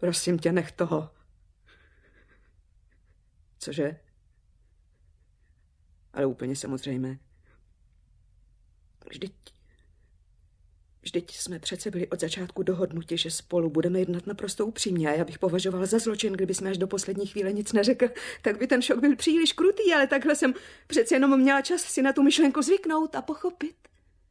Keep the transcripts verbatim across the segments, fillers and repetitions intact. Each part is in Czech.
Prosím tě, nech toho. Cože? Ale úplně samozřejmé. Vždyť... Vždyť jsme přece byli od začátku dohodnuti, že spolu budeme jednat naprosto upřímně a já bych považovala za zločin, kdyby jsme až do poslední chvíle nic neřekl, tak by ten šok byl příliš krutý, ale takhle jsem přece jenom měla čas si na tu myšlenku zvyknout a pochopit.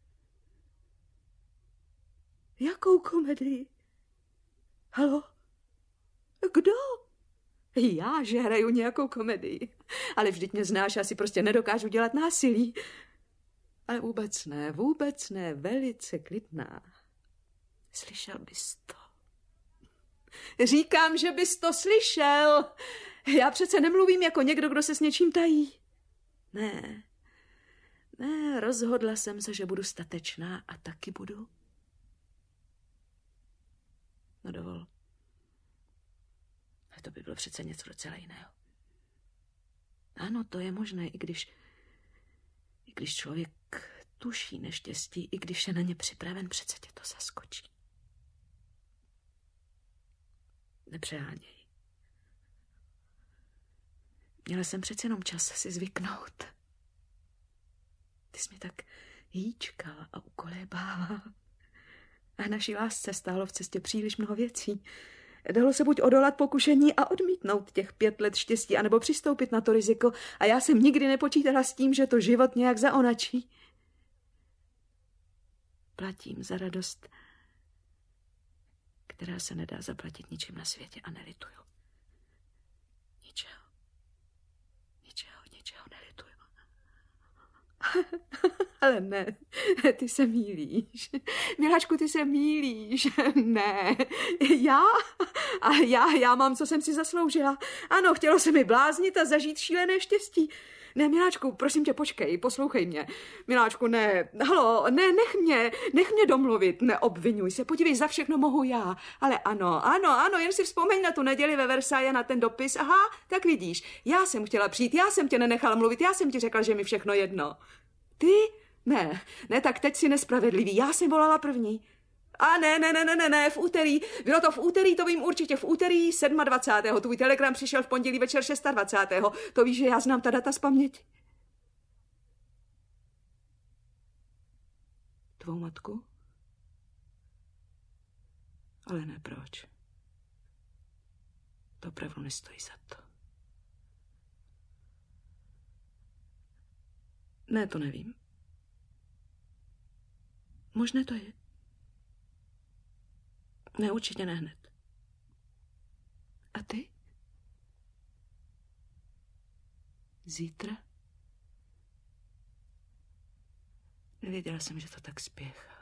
Jakou komedii? Halo? Kdo? Já, že hraju nějakou komedii. Ale vždyť mě znáš, já si prostě nedokážu dělat násilí. Ale vůbec ne, vůbec ne, velice klidná. Slyšel bys to? Říkám, že bys to slyšel. Já přece nemluvím jako někdo, kdo se s něčím tají. Ne, ne, rozhodla jsem se, že budu statečná a taky budu. No dovol. A to by bylo přece něco docela jiného. Ano, to je možné, i když, i když člověk tuší neštěstí, i když je na ně připraven, přece tě to zaskočí. Nepřeháněj. Měla jsem přece jenom čas si zvyknout. Ty jsi mě tak hýčkala a ukolébala. A naší lásce stálo v cestě příliš mnoho věcí. Dalo se buď odolat pokušení a odmítnout těch pět let štěstí, anebo přistoupit na to riziko. A já jsem nikdy nepočítala s tím, že to život nějak zaonačí. Platím za radost, která se nedá zaplatit ničím na světě a nelituju. Ničeho. Ničeho, ničeho nelituju. Ale ne, ty se mýlíš. Miláčku, ty se mýlíš. Ne, já? A já, já mám, co jsem si zasloužila. Ano, chtělo se mi bláznit a zažít šílené štěstí. Ne, Miláčku, prosím tě, počkej, poslouchej mě. Miláčku, ne, halo, ne, nech mě, nech mě domluvit, neobvinuj se, podívej, za všechno mohu já. Ale ano, ano, ano, jen si vzpomeň na tu neděli ve Versailles, na ten dopis. Aha, tak vidíš, já jsem chtěla přijít, já jsem tě nenechala mluvit, já jsem ti řekla, že mi všechno jedno. Ty? Ne, ne, tak teď si nespravedlivý, já jsem volala první. A ne, ne, ne, ne, ne, ne, v úterý, bylo to v úterý, to vím určitě, v úterý dvacátého sedmého Tvůj telegram přišel v pondělí večer dvacátého šestého To víš, že já znám ta data z paměti. Tvou matku? Ale ne, proč? To opravdu nestojí za to. Ne, to nevím. Možné to je. Ne, určitě ne hned. A ty? Zítra? Nevěděla jsem, že to tak spěchá.